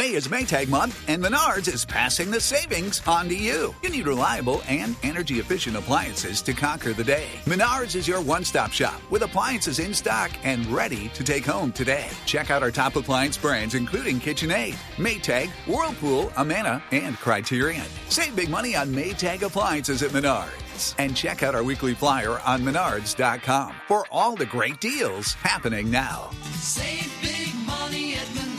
May is Maytag month, and Menards is passing the savings on to you. You need reliable and energy-efficient appliances to conquer the day. Menards is your one-stop shop with appliances in stock and ready to take home today. Check out our top appliance brands, including KitchenAid, Maytag, Whirlpool, Amana, and Criterion. Save big money on Maytag appliances at Menards. And check out our weekly flyer on Menards.com for all the great deals happening now. Save big money at Menards.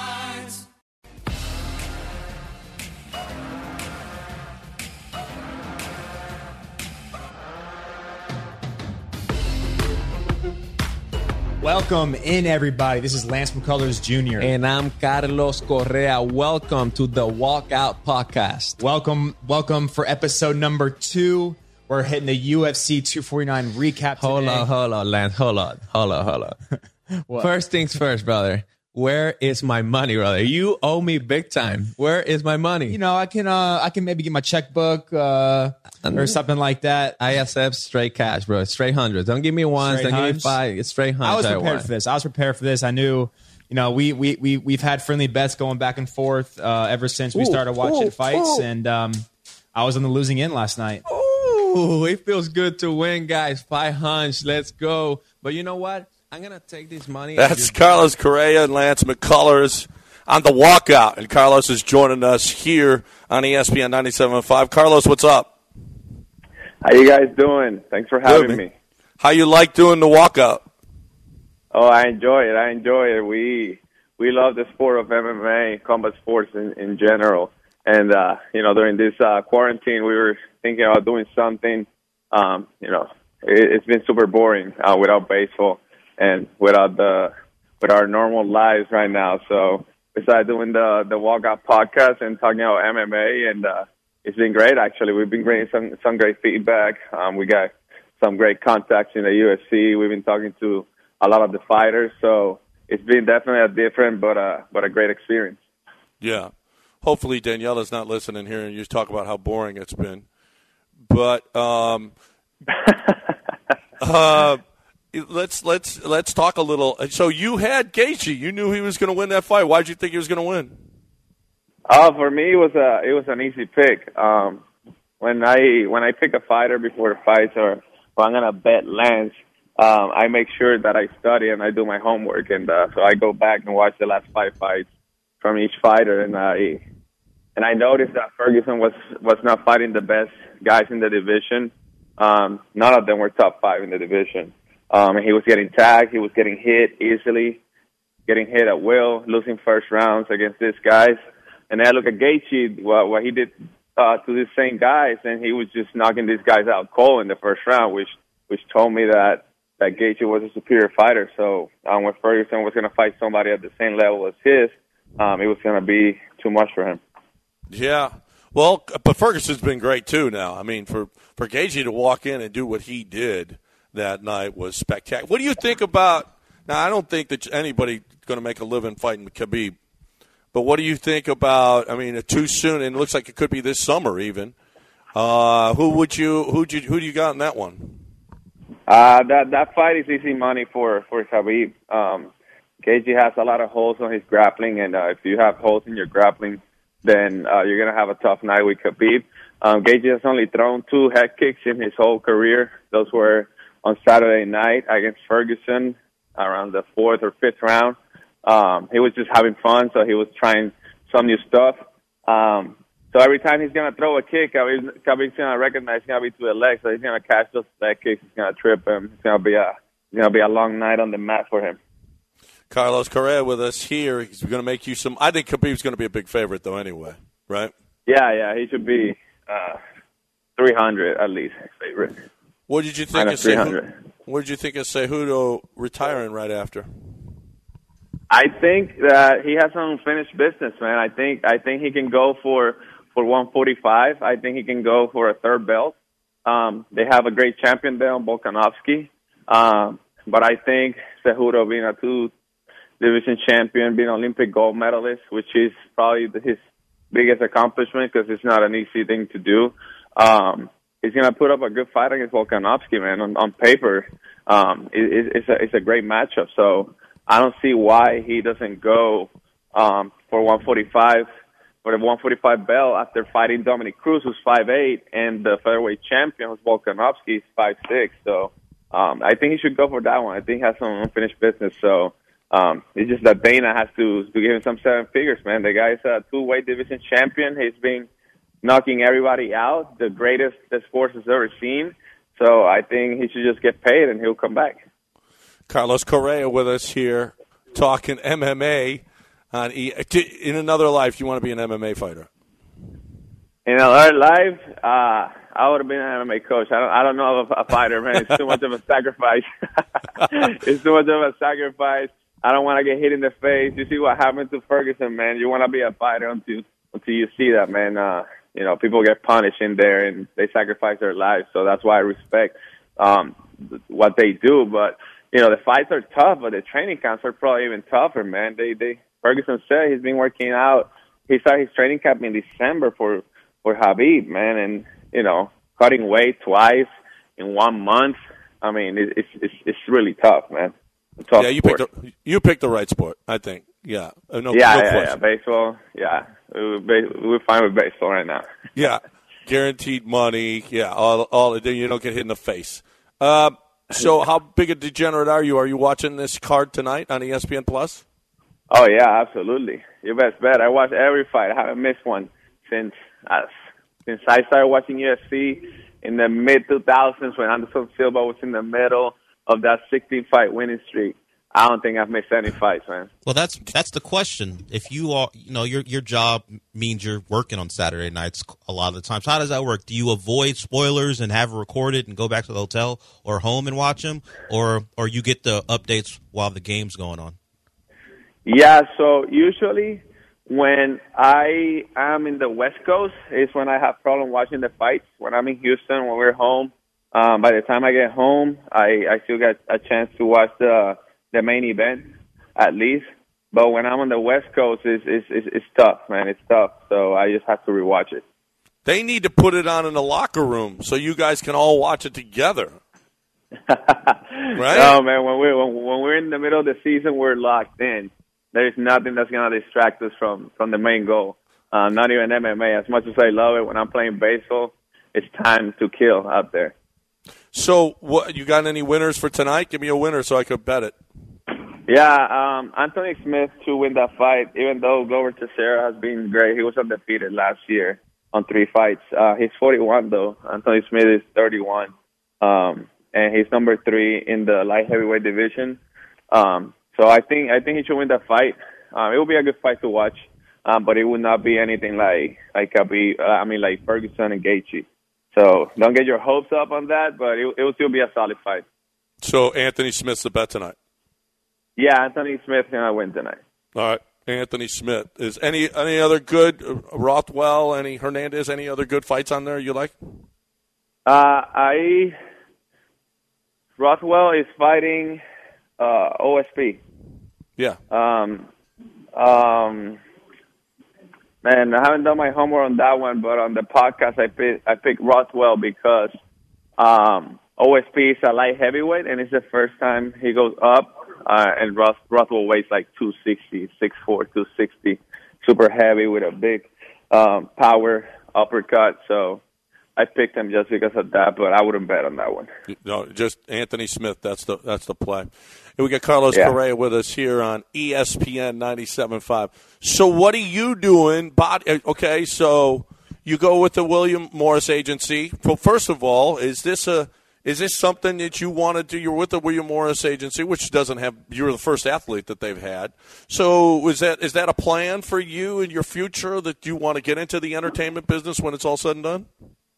Welcome in, everybody. This is Lance McCullers Jr. And I'm Carlos Correa. Welcome to the Walkout Podcast. Welcome for episode number 2. We're hitting the UFC 249 recap today. Hold on, Lance. Hold on. First things first, brother. Where is my money, brother? You owe me big time. Where is my money? You know, I can maybe get my checkbook or something like that. I accept straight cash, bro. Straight hundreds. Don't give me ones. Don't give me five. It's straight hundreds. I was prepared for this. I knew, you know, we've had friendly bets going back and forth ever since we started watching fights, and I was on the losing end last night. Ooh, it feels good to win, guys. 500. Let's go. But you know what? I'm going to take this money. That's Carlos Correa and Lance McCullers on the Walkout. And Carlos is joining us here on ESPN 97.5. Carlos, what's up? How you guys doing? Thanks for having me. How you like doing the Walkout? Oh, I enjoy it. We love the sport of MMA, combat sports in general. And, you know, during this quarantine, we were thinking about doing something. You know, it's been super boring without baseball and without our normal lives right now. So we started doing the Walkout Podcast and talking about MMA, and it's been great, actually. We've been getting some great feedback. We got some great contacts in the UFC. We've been talking to a lot of the fighters. So it's been definitely a different but a great experience. Yeah. Hopefully Daniela's not listening here and you talk about how boring it's been. But let's talk a little. So you had Gaethje. You knew he was going to win that fight. Why did you think he was going to win? For me, it was an easy pick. When I pick a fighter before the fights, or if I'm going to bet Lance, I make sure that I study and I do my homework, and so I go back and watch the last 5 fights from each fighter, and I noticed that Ferguson was not fighting the best guys in the division. None of them were top 5 in the division. He was getting tagged. He was getting hit easily, getting hit at will, losing first rounds against these guys. And then I look at Gaethje, what he did to these same guys, and he was just knocking these guys out cold in the first round, which told me that Gaethje was a superior fighter. So when Ferguson was going to fight somebody at the same level as his, it was going to be too much for him. Yeah. Well, but Ferguson's been great too now. I mean, for Gaethje to walk in and do what he did that night was spectacular. What do you think about – now, I don't think that anybody's going to make a living fighting Khabib, but what do you think about – I mean, too soon, and it looks like it could be this summer even. Who do you got in that one? That fight is easy money for Khabib. Gaethje has a lot of holes on his grappling, and if you have holes in your grappling, then you're going to have a tough night with Khabib. Gaethje has only thrown 2 head kicks in his whole career. Those were on Saturday night against Ferguson around the 4th or 5th round. He was just having fun, so he was trying some new stuff. So every time he's going to throw a kick, Khabib's going to recognize it's going to be to the leg, so he's going to catch those leg kicks. He's going to trip him. It's going to be a long night on the mat for him. Carlos Correa with us here. He's going to make you some. I think Khabib's going to be a big favorite, though. Anyway, right? Yeah, he should be 300 at least favorite. What did you think of Cejudo retiring right after? I think that he has some unfinished business, man. I think he can go for 145. I think he can go for a third belt. They have a great champion there, Volkanovski. But I think Cejudo being a 2-division champion, being an Olympic gold medalist, which is probably his biggest accomplishment because it's not an easy thing to do. He's going to put up a good fight against Volkanovski, man. On paper, it's a great matchup. So I don't see why he doesn't go for 145 for the 145 belt after fighting Dominic Cruz, who's 5'8", and the featherweight champion, who's Volkanovski, is 5'6". So I think he should go for that one. I think he has some unfinished business. So it's just that Dana has to give him some 7 figures, man. The guy's a 2-weight division champion. He's been knocking everybody out, the greatest the sport has ever seen. So I think he should just get paid and he'll come back. Carlos Correa with us here talking MMA. In another life, you want to be an MMA fighter? In another life, I would have been an MMA coach. I don't know of a fighter, man. It's too much of a sacrifice. It's too much of a sacrifice. I don't want to get hit in the face. You see what happened to Ferguson, man. You want to be a fighter until you see that, man. People get punished in there and they sacrifice their lives. So that's why I respect what they do. But, the fights are tough, but the training camps are probably even tougher, man. Ferguson said he's been working out. He started his training camp in December for Khabib, man, and, cutting weight twice in 1 month. I mean, it's really tough, man. Tough sport. You picked the right sport, I think. Yeah. No question. Yeah. Baseball, yeah. We're fine with baseball right now. Yeah. Guaranteed money. Yeah. All you don't get hit in the face. So how big a degenerate are you? Are you watching this card tonight on ESPN Plus? Oh, yeah, absolutely. You best bet. I watch every fight. I haven't missed one since I started watching UFC in the mid-2000s when Anderson Silva was in the middle of that 16-fight winning streak. I don't think I've missed any fights, man. Well, that's the question. If you are, your job means you're working on Saturday nights a lot of the times. How does that work? Do you avoid spoilers and have it recorded and go back to the hotel or home and watch them, or you get the updates while the game's going on? Yeah, so usually when I am in the West Coast is when I have problem watching the fights. When I'm in Houston, when we're home, by the time I get home, I still get a chance to watch the main event at least. But when I'm on the West Coast, it's tough, man. It's tough. So I just have to rewatch it. They need to put it on in the locker room so you guys can all watch it together. Right? No, man. When we're in the middle of the season, we're locked in. There's nothing that's going to distract us from the main goal. Not even MMA. As much as I love it, when I'm playing baseball, it's time to kill out there. So, you got any winners for tonight? Give me a winner so I could bet it. Yeah, Anthony Smith to win that fight, even though Glover Teixeira has been great. He was undefeated last year on 3 fights. He's 41, though. Anthony Smith is 31. And he's number 3 in the light heavyweight division. So I think he should win that fight. It will be a good fight to watch, but it will not be anything like Ferguson and Gaethje. So don't get your hopes up on that, but it will still be a solid fight. So Anthony Smith's the bet tonight. Yeah, Anthony Smith gonna win tonight. All right, Anthony Smith. Is any other good Rothwell? Any Hernandez? Any other good fights on there you like? Rothwell is fighting OSP. Yeah. Man, I haven't done my homework on that one, but on the podcast I picked Rothwell because OSP is a light heavyweight, and it's the first time he goes up, and Rothwell weighs like 260, 6'4", 260, super heavy with a big power uppercut, so I picked him just because of that, but I wouldn't bet on that one. No, just Anthony Smith. That's the play. And we got Carlos Correa with us here on ESPN 97.5. So what are you doing? Okay, so you go with the William Morris Agency. Well, first of all, is this something that you want to do? You're with the William Morris Agency, which doesn't have. You're the first athlete that they've had. So is that a plan for you in your future that you want to get into the entertainment business when it's all said and done?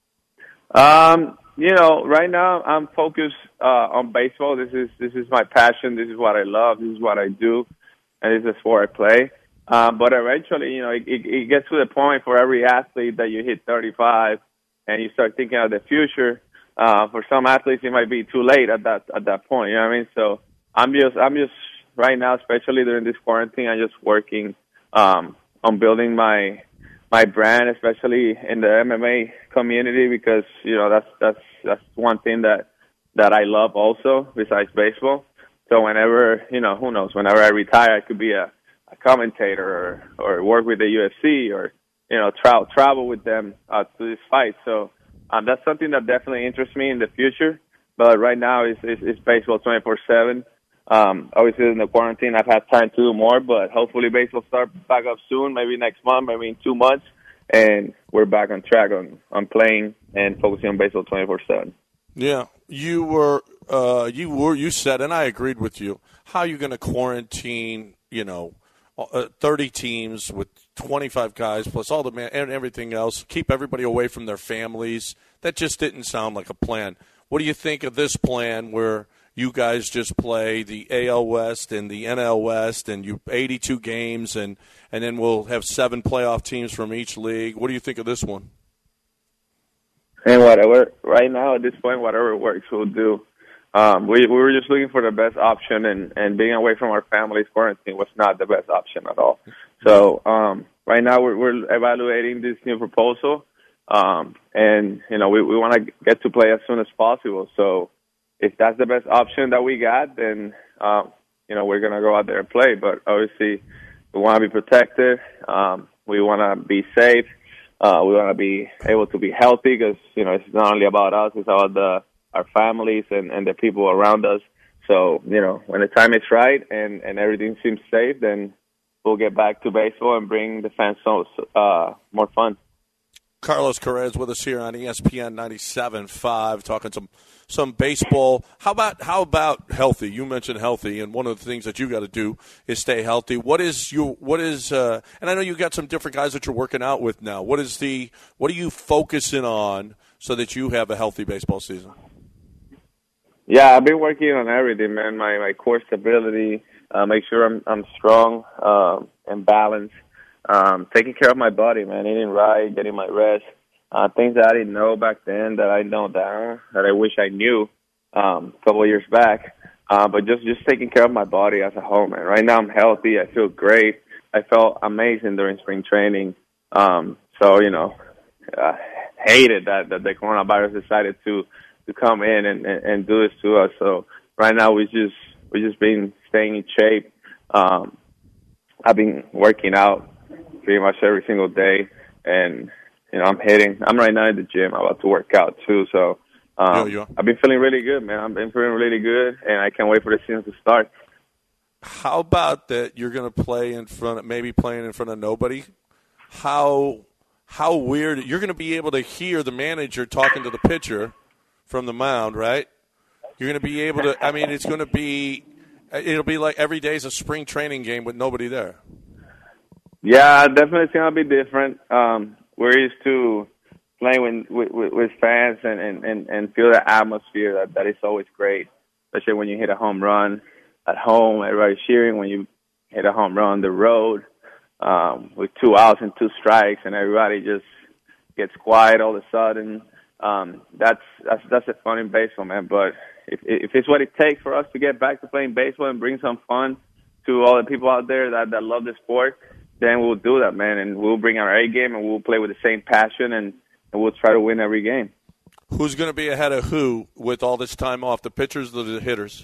Right now I'm focused on baseball. This is my passion. This is what I love. This is what I do, and this is the sport I play. But eventually, it gets to the point for every athlete that you hit 35 and you start thinking of the future. For some athletes, it might be too late at that point. You know what I mean? So I'm just right now, especially during this quarantine, I'm just working on building my brand, especially in the MMA community, because that's one thing that I love also besides baseball. So whenever who knows, whenever I retire, I could be a a commentator or work with the UFC or travel with them to this fight. So that's something that definitely interests me in the future. But right now it's baseball 24/7. Obviously in the quarantine I've had time to do more, but hopefully baseball starts back up soon, maybe next month, maybe in 2 months, and we're back on track on playing and focusing on baseball 24/7. Yeah, you said, and I agreed with you. How are you going to quarantine, 30 teams with 25 guys plus all the and everything else, keep everybody away from their families? That just didn't sound like a plan. What do you think of this plan where you guys just play the AL West and the NL West and you 82 games and then we'll have 7 playoff teams from each league? What do you think of this one? And whatever, right now at this point, whatever works, we'll do. We were just looking for the best option, and being away from our families, quarantine was not the best option at all. So right now we're evaluating this new proposal, and we want to get to play as soon as possible. So if that's the best option that we got, then we're gonna go out there and play. But obviously, we want to be protected. We want to be safe. We want to be able to be healthy because, it's not only about us, it's about our families and the people around us. So, when the time is right and everything seems safe, then we'll get back to baseball and bring the fans more fun. Carlos Correa with us here on ESPN 97.5, talking some baseball. How about healthy? You mentioned healthy, and one of the things that you got to do is stay healthy. What is and I know you got some different guys that you're working out with now. What are you focusing on so that you have a healthy baseball season? Yeah, I've been working on everything, man. My core stability, make sure I'm strong and balanced. Taking care of my body, man, eating right, getting my rest, things that I didn't know back then that I know now that I wish I knew a couple of years back. But just taking care of my body as a whole, man. Right now I'm healthy. I feel great. I felt amazing during spring training. Hated that the coronavirus decided to come in and do this to us. So right now we just been staying in shape. I've been working out pretty much every single day, and I'm right now in the gym. I'm about to work out too, so I've been feeling really good, man. I've been feeling really good, and I can't wait for the season to start. How about that you're going to play playing in front of nobody? How weird. You're going to be able to hear the manager talking to the pitcher from the mound, right? You're going to be able to, it'll be like every day is a spring training game with nobody there. Yeah, definitely it's going to be different. We're used to playing with fans and feel the atmosphere that is always great, especially when you hit a home run at home, everybody's cheering. When you hit a home run on the road with 2 outs and 2 strikes and everybody just gets quiet all of a sudden, that's the fun in baseball, man. But if it's what it takes for us to get back to playing baseball and bring some fun to all the people out there that love the sport, then we'll do that, man, and we'll bring our A game and we'll play with the same passion and we'll try to win every game. Who's going to be ahead of who with all this time off, the pitchers or the hitters?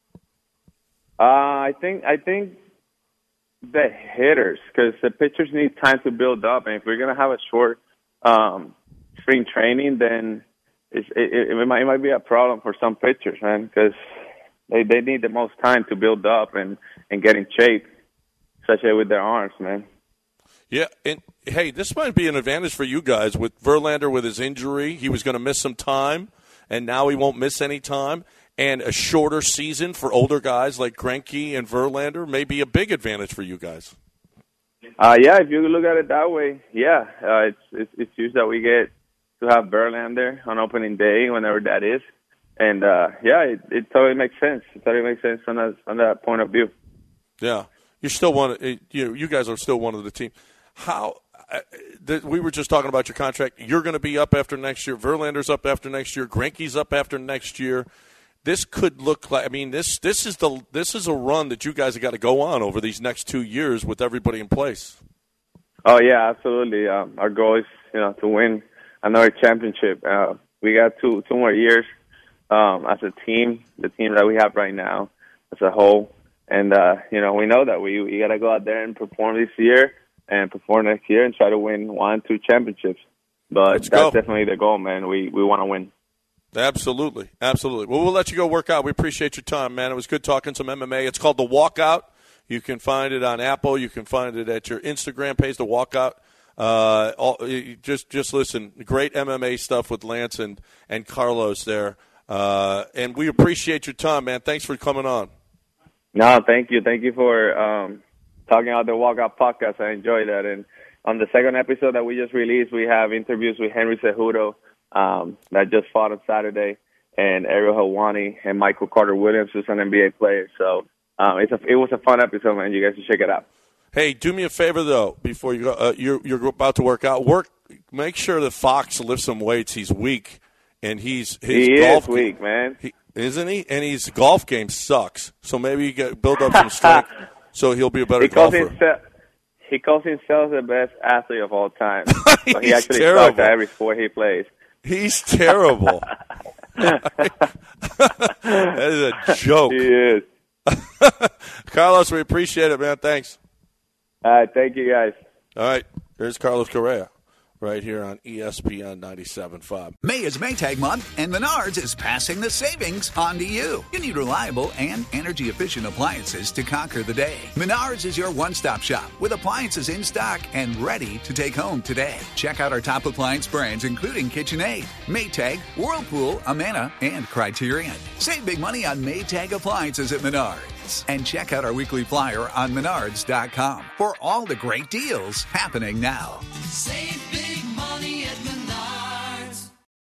I think the hitters, because the pitchers need time to build up, and if we're going to have a short spring training, then it might be a problem for some pitchers, man, because they need the most time to build up and get in shape, especially with their arms, man. Yeah, and hey, this might be an advantage for you guys with Verlander with his injury. He was going to miss some time, and now he won't miss any time. And a shorter season for older guys like Greinke and Verlander may be a big advantage for you guys. Yeah, if you look at it that way, yeah, it's huge that we get to have Verlander on opening day, whenever that is, and it totally makes sense. It totally makes sense from that point of view. Yeah, you're still you guys are still one of the team. How we were just talking about your contract. You're going to be up after next year. Verlander's up after next year. Greinke's up after next year. This could look like. I mean, this is a run that you guys have got to go on over these next 2 years with everybody in place. Oh yeah, absolutely. Our goal is to win another championship. We got two more years as a team, the team that we have right now as a whole, And we know that we got to go out there and perform this year and perform next year and try to win 1-2 championships. But that's definitely the goal, man. We want to win. Absolutely. Well, we'll let you go work out. We appreciate your time, man. It was good talking some MMA. It's called The Walkout. You can find it on Apple. You can find it at your Instagram page, The Walkout. Just listen. Great MMA stuff with Lance and Carlos there. And we appreciate your time, man. Thanks for coming on. No, thank you. Thank you for talking about the Walkout podcast. I enjoyed that. And on the second episode that we just released, we have interviews with Henry Cejudo that just fought on Saturday, and Ariel Helwani and Michael Carter-Williams, who's an NBA player. So it was a fun episode, man. You guys should check it out. Hey, do me a favor, though, before you go. You're about to work out. Make sure that Fox lifts some weights. He's weak, and he is weak, man. Isn't he? And his golf game sucks. So maybe you build up some strength so he'll be a better golfer. He calls himself the best athlete of all time. So he actually terrible. sucks at every sport he plays. He's terrible. That is a joke. He is. Carlos, we appreciate it, man. Thanks. Thank you, guys. All right. There's Carlos Correa right here on ESPN 97.5. May is Maytag month, and Menards is passing the savings on to you. You need reliable and energy-efficient appliances to conquer the day. Menards is your one-stop shop with appliances in stock and ready to take home today. Check out our top appliance brands, including KitchenAid, Maytag, Whirlpool, Amana, and Criterion. Save big money on Maytag appliances at Menards. And check out our weekly flyer on Menards.com for all the great deals happening now. Save big